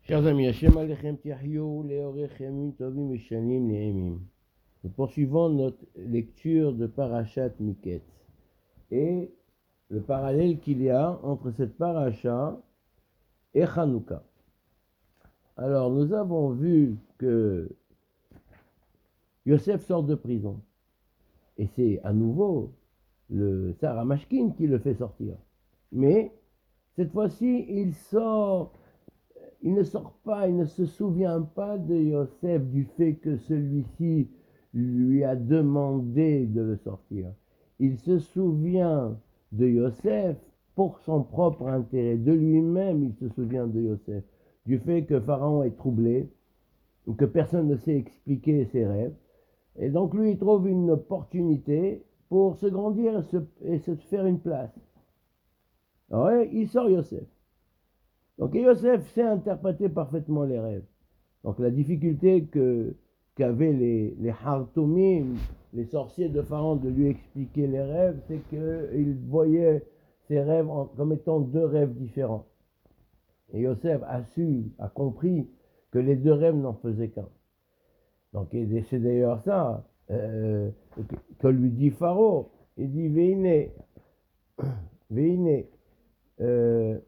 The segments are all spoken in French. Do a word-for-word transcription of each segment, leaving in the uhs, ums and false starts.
Chers amis, Hashem Alechem Tiahyou, Leorechem Tovim et Shanim Neemim. Nous poursuivons notre lecture de Parashat Miket et le parallèle qu'il y a entre cette paracha et Hanouka. Alors, nous avons vu que Yosef sort de prison et c'est à nouveau le Sarah Mashkin qui le fait sortir. Mais cette fois-ci, il sort. Il ne sort pas, il ne se souvient pas de Yosef du fait que celui-ci lui a demandé de le sortir. Il se souvient de Yosef pour son propre intérêt, de lui-même il se souvient de Yosef, du fait que Pharaon est troublé, que personne ne sait expliquer ses rêves, et donc lui il trouve une opportunité pour se grandir et se, et se faire une place. Alors il sort Yosef. Donc Yosef sait interpréter parfaitement les rêves. Donc la difficulté que, qu'avaient les, les Hartoumim, les sorciers de Pharaon, de lui expliquer les rêves, c'est qu'ils voyaient ces rêves en, comme étant deux rêves différents. Et Yosef a su, a compris que les deux rêves n'en faisaient qu'un. Donc c'est d'ailleurs ça euh, que, que lui dit Pharaon. Il dit Veine, Veine, euh,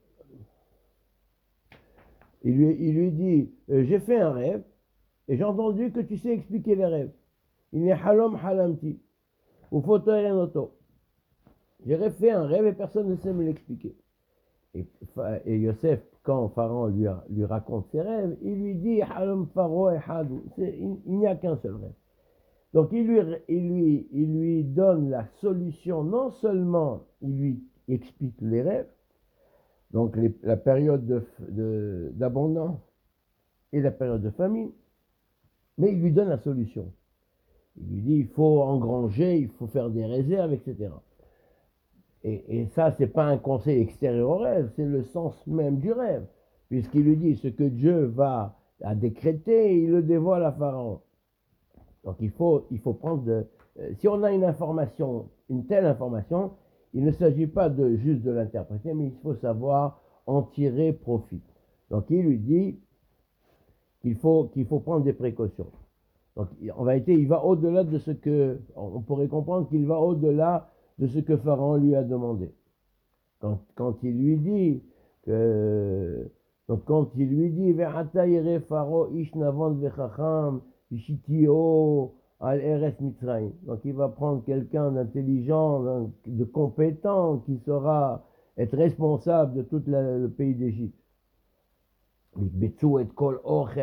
Il lui, il lui dit, euh, j'ai fait un rêve, et j'ai entendu que tu sais expliquer les rêves. Il n'est halom halamti, ou fotoyanoto. J'ai fait un rêve et personne ne sait me l'expliquer. Et, et Yosef, quand Pharaon lui, lui raconte ses rêves, il lui dit, halom pharo et hadou. Il, il n'y a qu'un seul rêve. Donc il lui, il, lui, il lui donne la solution, non seulement il lui explique les rêves, donc les, la période de, de, d'abondance et la période de famine, mais il lui donne la solution. Il lui dit, il faut engranger, il faut faire des réserves, et cetera. Et, et ça, ce n'est pas un conseil extérieur au rêve, c'est le sens même du rêve, puisqu'il lui dit, ce que Dieu va à décréter, il le dévoile à Pharaon. Donc il faut, il faut prendre, de, euh, si on a une information, une telle information, il ne s'agit pas de juste de l'interpréter, mais il faut savoir en tirer profit. Donc il lui dit qu'il faut, qu'il faut prendre des précautions. Donc en vérité, il va au-delà de ce que, on pourrait comprendre qu'il va au-delà de ce que Pharaon lui a demandé. Quand, quand il lui dit que, donc quand il lui dit, Ve'ata yere Pharaon ish navon vechacham vishitio al eres mitzrayim. Donc il va prendre quelqu'un d'intelligent, de compétent, qui saura être responsable de tout la, le pays d'Égypte. et cetera.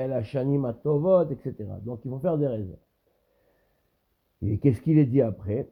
Donc il faut faire des réserves. Et qu'est-ce qu'il est dit après?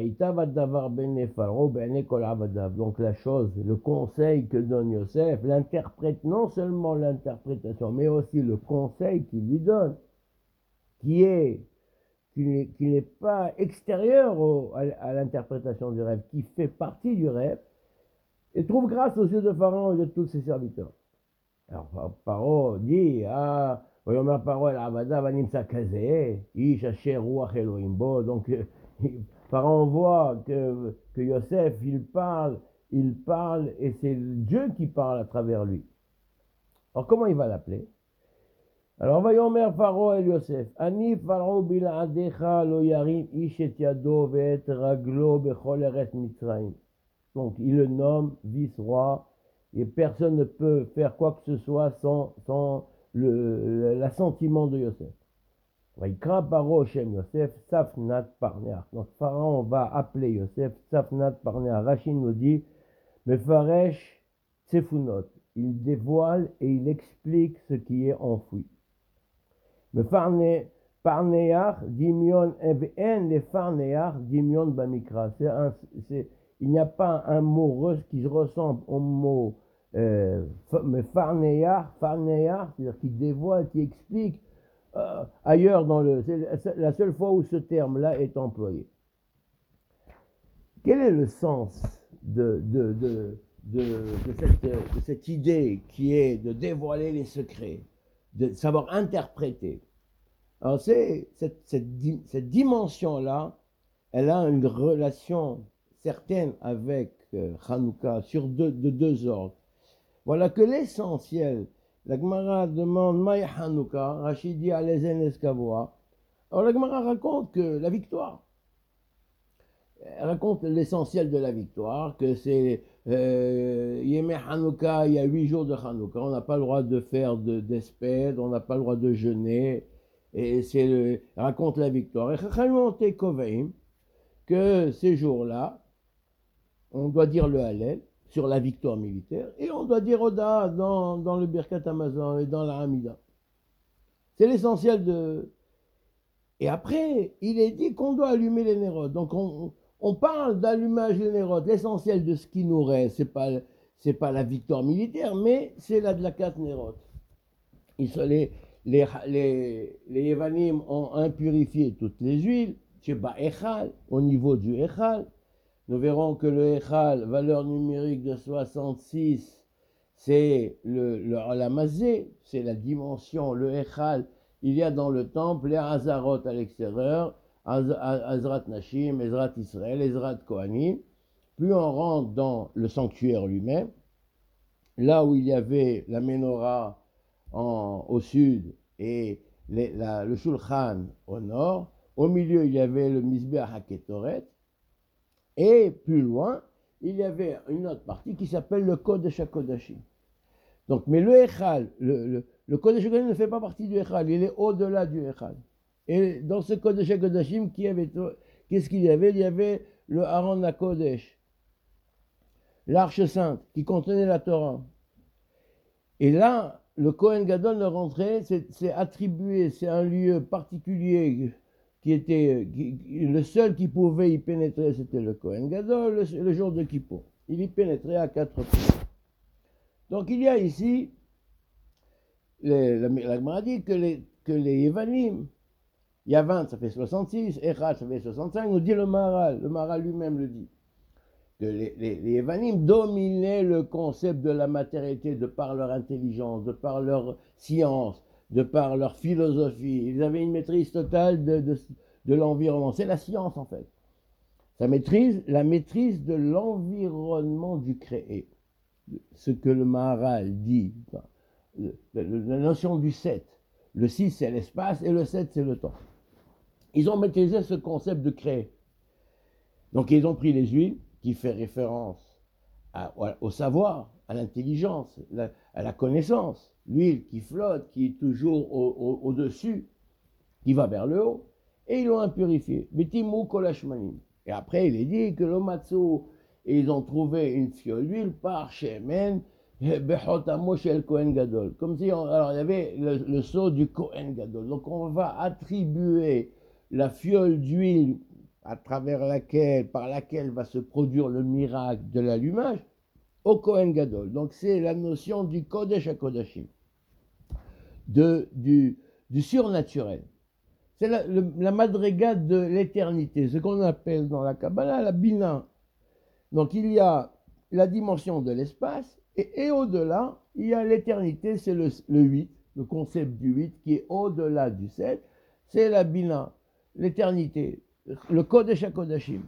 Donc la chose, le conseil que donne Yosef, l'interprète, non seulement l'interprétation, mais aussi le conseil qu'il lui donne, qui est qui n'est, qui n'est pas extérieur au, à, à l'interprétation du rêve, qui fait partie du rêve, et trouve grâce aux yeux de Pharaon et de tous ses serviteurs. Alors Pharaon dit, ah, voyons ma parole, Avada vanim sakazeh, ish asher ruach Elohim bo. Donc Pharaon voit que, que Yosef, il parle, il parle, et c'est Dieu qui parle à travers lui. Alors comment il va l'appeler? Alors, Vayomer Pharaon et Yosef, Ani Pharaon bil'adecha lo yarim ish et yado ve'et raglo bechol eretz Mitzrayim. Donc, il le nomme vice-roi, et personne ne peut faire quoi que ce soit sans, sans le, l'assentiment de Yosef. Vaikra Paro Shem Yosef, Safnat Parneach. Donc, Pharaon va appeler Yosef, Safnat Parneach. Rachid nous dit, Mefaresh Tsefunot. Il dévoile et il explique ce qui est enfoui. Mais Parneach, Dimion, en les Parneach, Dimion Bamikra. C'est un, c'est, il n'y a pas un mot qui ressemble au mot euh, mais Parneach, Parneach, c'est-à-dire qui dévoile, qui explique euh, ailleurs dans le. C'est la seule fois où ce terme-là est employé. Quel est le sens de, de, de, de, de, cette, de cette idée qui est de dévoiler les secrets, de savoir interpréter? Alors c'est cette, cette, cette dimension-là, elle a une relation certaine avec euh, Hanouka sur deux, de deux ordres. Voilà que l'essentiel La Gemara demande Maï Hanouka, Rachid dit Alezen Eskavoa. Alors la Gemara raconte que la victoire, elle raconte l'essentiel de la victoire, que c'est euh, Yemé Hanouka, il y a huit jours de Hanouka, on n'a pas le droit de faire de, d'espède, on n'a pas le droit de jeûner, et c'est le, raconte la victoire. Et Chachamim Koveim, que ces jours-là, on doit dire le Hallel sur la victoire militaire, et on doit dire Oda dans, dans le Birkat Hamazon et dans la Hamida. C'est l'essentiel de... Et après, il est dit qu'on doit allumer les nérodes. Donc on, on parle d'allumage des nérodes. L'essentiel de ce qui nous reste, ce n'est pas, c'est pas la victoire militaire, mais c'est la de la quatre nérodes. Ils sont les, les, les, les Yevanim ont impurifié toutes les huiles, Sheba Echal, au niveau du Echal. Nous verrons que le Echal, valeur numérique de soixante-six, c'est le, le Alamazé, c'est la dimension, le Echal. Il y a dans le temple les Hazarot à l'extérieur, Hazrat Nashim, Ezrat Israël, Ezrat Kohanim. Plus on rentre dans le sanctuaire lui-même, là où il y avait la Menorah en, au sud et les, la, le Shulchan au nord, au milieu il y avait le Mizbeach HaKetoret, et plus loin, il y avait une autre partie qui s'appelle le Kodesh HaKodashim. Donc, mais le Echal, le, le, le Kodesh HaKodashim ne fait pas partie du Echal, il est au-delà du Echal. Et dans ce Kodesh HaKodashim, qui avait, qu'est-ce qu'il y avait? Il y avait le Aaron HaKodesh, l'arche sainte, qui contenait la Torah. Et là, le Kohen Gadol ne rentrait, c'est, c'est attribué, c'est un lieu particulier qui était, qui, le seul qui pouvait y pénétrer, c'était le Kohen Gadol, le, le jour de Kippour. Il y pénétrait à quatre fois. Donc il y a ici, les, la, la Gemara dit que les, que les Yevanim, il y a vingt, ça fait soixante-six, Echad, ça fait soixante-cinq, nous dit le Maharal, le Maharal lui-même le dit, que les, les, les Yevanim dominaient le concept de la matérialité de par leur intelligence, de par leur science, de par leur philosophie. Ils avaient une maîtrise totale de, de, de l'environnement. C'est la science en fait. Ça maîtrise la maîtrise de l'environnement du créé. Ce que le Maharal dit, la, la notion du sept. Le six c'est l'espace et le sept c'est le temps. Ils ont maîtrisé ce concept de créer. Donc ils ont pris les huiles qui fait référence à, au savoir, à l'intelligence, la, à la connaissance. L'huile qui flotte, qui est toujours au, au, au-dessus, qui va vers le haut, et ils l'ont impurifié. Betimu kolashmanim. Et après, il est dit que l'omatsu, ils ont trouvé une fiole d'huile par Shemen, Bechotamo shel Kohen Gadol. Comme si, on, alors il y avait le, le sceau du Kohen Gadol. Donc on va attribuer la fiole d'huile à travers laquelle, par laquelle va se produire le miracle de l'allumage, au Kohen Gadol. Donc c'est la notion du Kodesh HaKodashim, de, du, du surnaturel. C'est la, le, la madriga de l'éternité, ce qu'on appelle dans la Kabbalah la Bina. Donc il y a la dimension de l'espace, et, et au-delà, il y a l'éternité, c'est le, le huit, le concept du huit, qui est au-delà du sept, c'est la Bina, l'éternité, le Kodesh HaKodashim.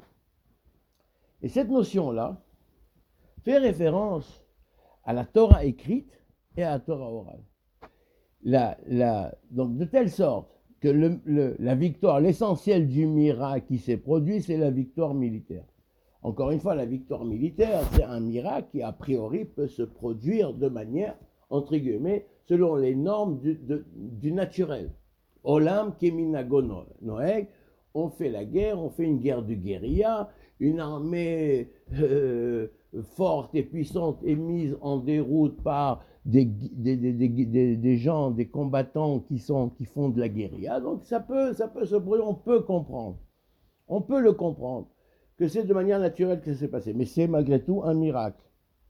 Et cette notion-là fait référence à la Torah écrite et à la Torah orale. La, la, donc de telle sorte que le, le, la victoire, l'essentiel du miracle qui s'est produit, c'est la victoire militaire. Encore une fois, la victoire militaire, c'est un miracle qui, a priori, peut se produire de manière, entre guillemets, selon les normes du, de, du naturel. Olam keminago noeg, on fait la guerre, on fait une guerre de guérilla, une armée euh, forte et puissante est mise en déroute par des, des, des, des, des, des gens, des combattants qui, sont, qui font de la guérilla. Donc ça peut, ça peut se produire, on peut comprendre. On peut le comprendre, que c'est de manière naturelle que ça s'est passé. Mais c'est malgré tout un miracle.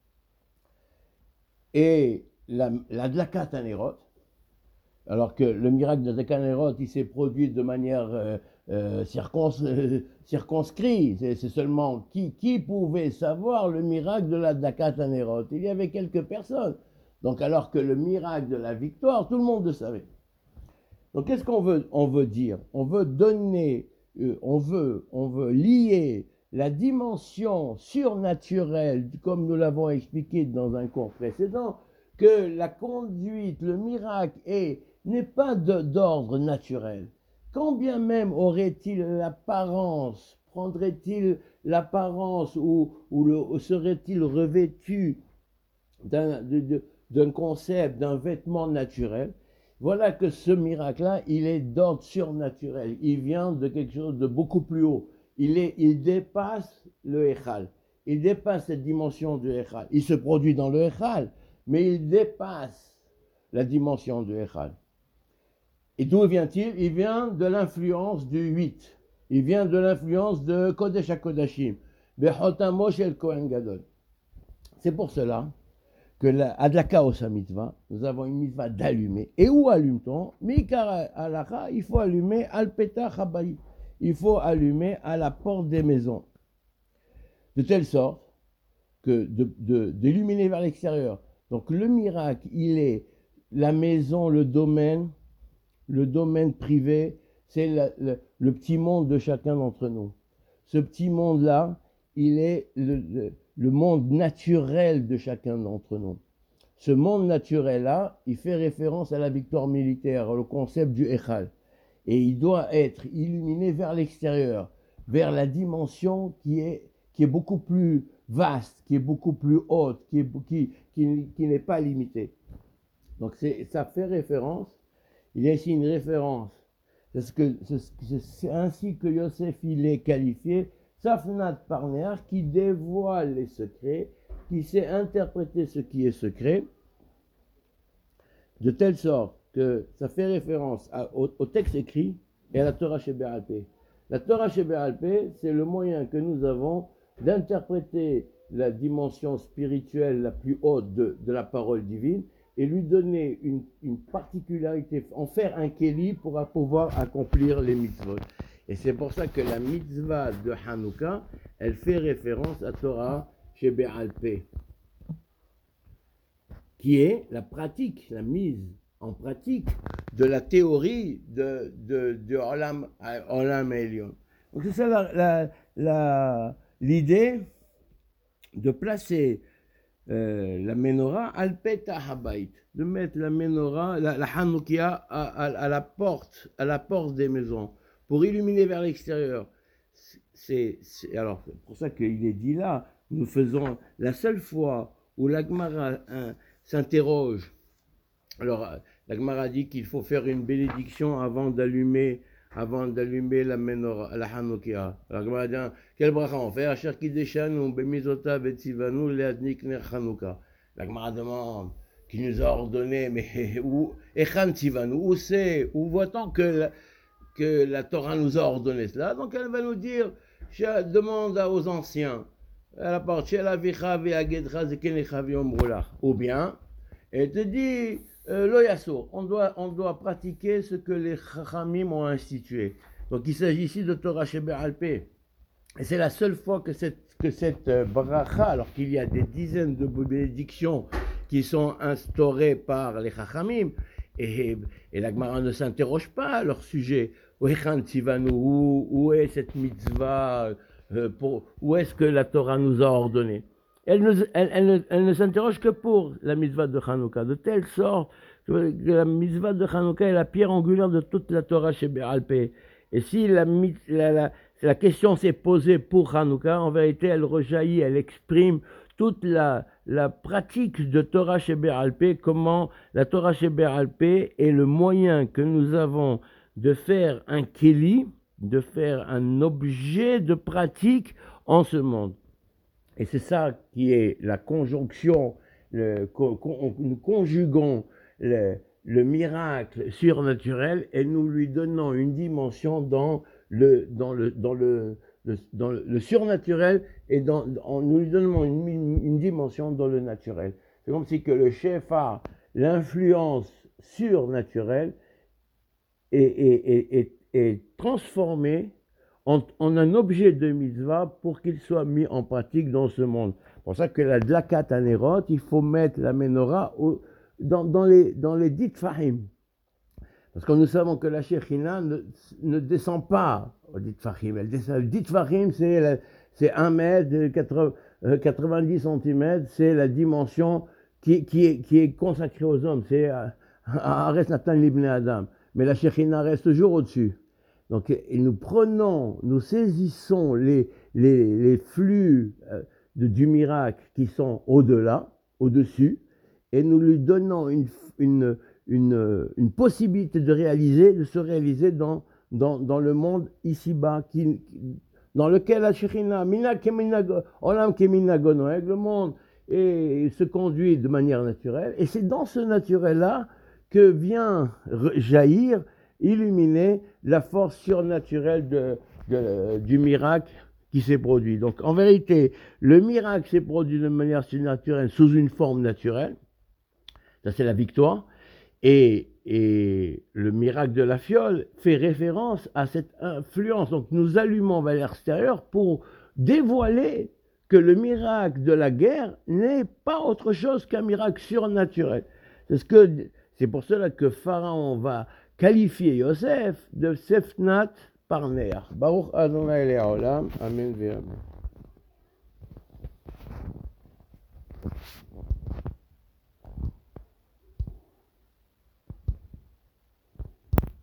Et la, la Dlakat Hanerot, alors que le miracle de Dlakat Hanerot, il s'est produit de manière euh, euh, circons, euh, circonscrite. C'est, c'est seulement qui, qui pouvait savoir le miracle de la Dlakat Hanerot. Il y avait quelques personnes. Donc alors que le miracle de la victoire, tout le monde le savait. Donc qu'est-ce qu'on veut, on veut dire? On veut donner, euh, on, veut, on veut lier la dimension surnaturelle, comme nous l'avons expliqué dans un cours précédent, que la conduite, le miracle est, n'est pas de, d'ordre naturel. Quand bien même aurait-il l'apparence, prendrait-il l'apparence ou, ou, le, ou serait-il revêtu d'un, de, de, d'un concept, d'un vêtement naturel, voilà que ce miracle-là, il est d'ordre surnaturel. Il vient de quelque chose de beaucoup plus haut. Il, est, il dépasse le Echal. Il dépasse cette dimension du Echal. Il se produit dans le Echal, mais il dépasse la dimension du Echal. Et d'où vient-il? Il vient de l'influence du huit. Il vient de l'influence de Kodesh HaKodashim. Bechotamo shel Kohen Gadol. C'est pour cela que la Adlaka Osa Mitzvah, nous avons une mitzvah d'allumer. Et où allume-t-on? Mikar Alakha, il faut allumer Al Petach Habayit. Il faut allumer à la porte des maisons. De telle sorte que de, de, d'illuminer vers l'extérieur. Donc le miracle, il est la maison, le domaine, le domaine privé, c'est la, le, le petit monde de chacun d'entre nous. Ce petit monde-là, il est le, le, le monde naturel de chacun d'entre nous. Ce monde naturel-là, il fait référence à la victoire militaire, au concept du Echal. Et il doit être illuminé vers l'extérieur, vers la dimension qui est, qui est beaucoup plus vaste, qui est beaucoup plus haute, qui, est, qui, qui, qui n'est pas limitée. Donc c'est, ça fait référence, il y a ici une référence, c'est, ce que, c'est, c'est ainsi que Yosef il est qualifié, Safnat Parner, qui dévoile les secrets, qui sait interpréter ce qui est secret, de telle sorte que ça fait référence à, au, au texte écrit et à la Torah Sheba'al Peh. La Torah Sheba'al Peh, c'est le moyen que nous avons d'interpréter la dimension spirituelle la plus haute de, de la parole divine et lui donner une, une particularité, en faire un kéli pour pouvoir accomplir les mitzvot. Et c'est pour ça que la mitzvah de Hanouka, elle fait référence à Torah Sheba'al Peh, qui est la pratique, la mise en pratique de la théorie de, de, de Olam, Olam Elion. Donc c'est ça la, la, la, l'idée de placer euh, la menorah al Petah Habayit, de mettre la menorah, la, la Hanoukia à, à, à la porte, à la porte des maisons, pour illuminer vers l'extérieur. C'est, c'est, alors, c'est pour ça qu'il est dit là, nous faisons la seule fois où la Gemara hein, s'interroge. Alors, la Gemara dit qu'il faut faire une bénédiction avant d'allumer, avant d'allumer la menorah, la Hanoukia. La Gemara dit, quel bracha on fait? Asher kideshanu bemizota vetzivanu leadnik ner Hanouka. La Gemara demande, qui nous a ordonné, mais où, echan tzivanu, où c'est, où voit-on que la, que la Torah nous a ordonné cela? Donc elle va nous dire, demande aux anciens, à la part, ou bien, elle te dit, euh, lo yasso, on doit, on doit pratiquer ce que les chachamim ont institué. Donc il s'agit ici de Torah Sheba'al Peh. Et c'est la seule fois que cette, que cette euh, bracha, alors qu'il y a des dizaines de bénédictions qui sont instaurées par les chachamim, et, et la Gemara ne s'interroge pas à leur sujet. Où, où est cette mitzvah, euh, pour, où est-ce que la Torah nous a ordonné? Elle ne, elle, elle, ne, elle ne s'interroge que pour la mitzvah de Hanouka, de telle sorte que la mitzvah de Hanouka est la pierre angulaire de toute la Torah Sheba'al Peh. Et si la, la, la, la question s'est posée pour Hanouka, en vérité, elle rejaillit, elle exprime toute la, la pratique de Torah Sheba'al Peh, comment la Torah Sheba'al Peh est le moyen que nous avons de faire un kéli, de faire un objet de pratique en ce monde. Et c'est ça qui est la conjonction, le, nous conjuguons le, le miracle surnaturel et nous lui donnons une dimension dans le, dans le, dans le, le, dans le, le surnaturel et dans, en, nous lui donnons une, une, une dimension dans le naturel. C'est comme si que le shefa, l'influence surnaturelle, est, est, est, est, est transformée En, en un objet de mitzvah pour qu'il soit mis en pratique dans ce monde. C'est pour ça que la dlakat anerot, il faut mettre la menorah au, dans, dans les, dans les dit fahim. Parce que nous savons que la Shekhinah ne, ne descend pas au dit fahim. Elle descend, le dit fahim, c'est, la, c'est un mètre, quatre-vingts, quatre-vingt-dix centimètres, c'est la dimension qui, qui, est, qui est consacré aux hommes, c'est Haaretz Natan Libnei Adam. Mais la Shekhinah reste toujours au-dessus. Donc, et nous prenons, nous saisissons les, les, les flux de, du miracle qui sont au-delà, au-dessus, et nous lui donnons une, une, une, une possibilité de réaliser, de se réaliser dans, dans, dans le monde ici-bas, qui, dans lequel la Shekhinah, Olam Keminago Noeg, le monde et se conduit de manière naturelle. Et c'est dans ce naturel-là que vient jaillir, illuminer la force surnaturelle de, de, du miracle qui s'est produit. Donc en vérité, le miracle s'est produit de manière surnaturelle sous une forme naturelle. Ça c'est la victoire. Et, et le miracle de la fiole fait référence à cette influence. Donc nous allumons vers l'extérieur pour dévoiler que le miracle de la guerre n'est pas autre chose qu'un miracle surnaturel. C'est ce que, c'est pour cela que Pharaon va qualifier Yosef de Sefnat Parner. Baruch Adonai Le'olam. Amen ve'amen.